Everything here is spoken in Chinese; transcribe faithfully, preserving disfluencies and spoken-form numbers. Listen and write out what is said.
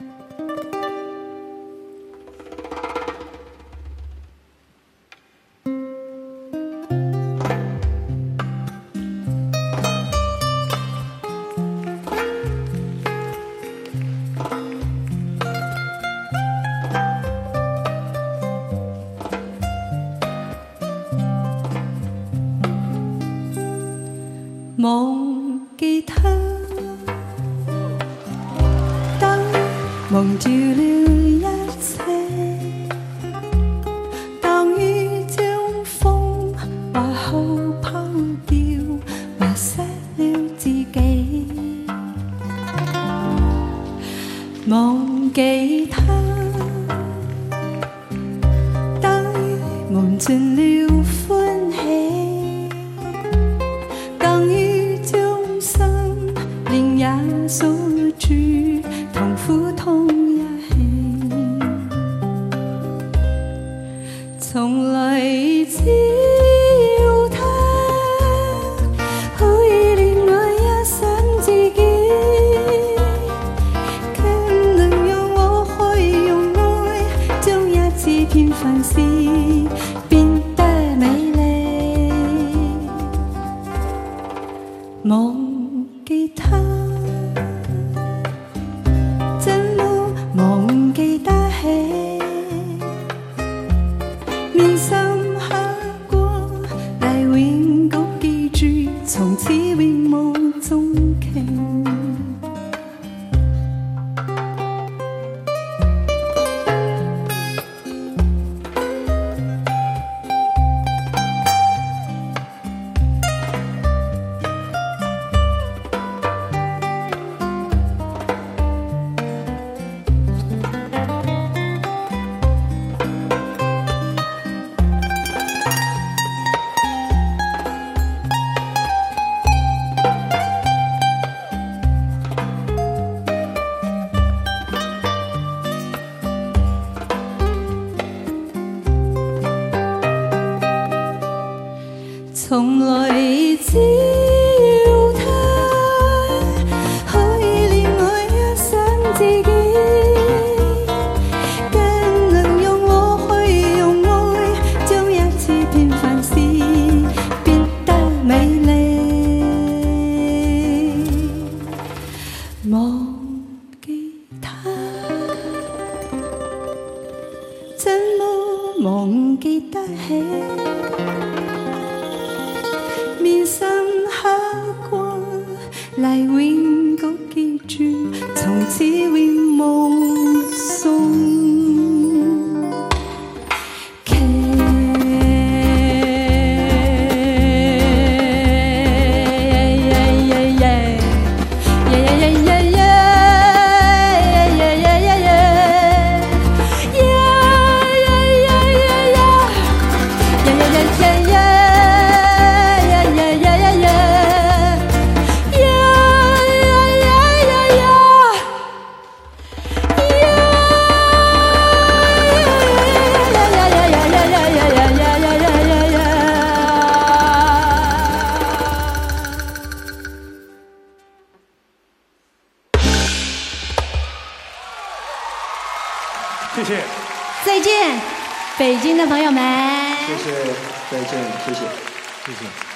忘記他，當忘掉了一切，當雨將風劃後拋掉，遺失了自己。忘記他，當忘盡了歡喜。 也鎖住痛苦痛一起，從來只有他可以令我一想自己，更能讓我可以用愛將一次片凡事變得美麗。忘記他。 忘記得起，面深刻過，但永久記住，從此永無終期。從來只有他可以令我一想自己，更能讓我可以用愛將一次片凡事變得美麗。忘記他，怎麼忘記得起？ 面深刻過，來永久記住，從此永無送。 谢谢， 再见，北京的朋友们。 谢谢，再见，谢谢，谢谢。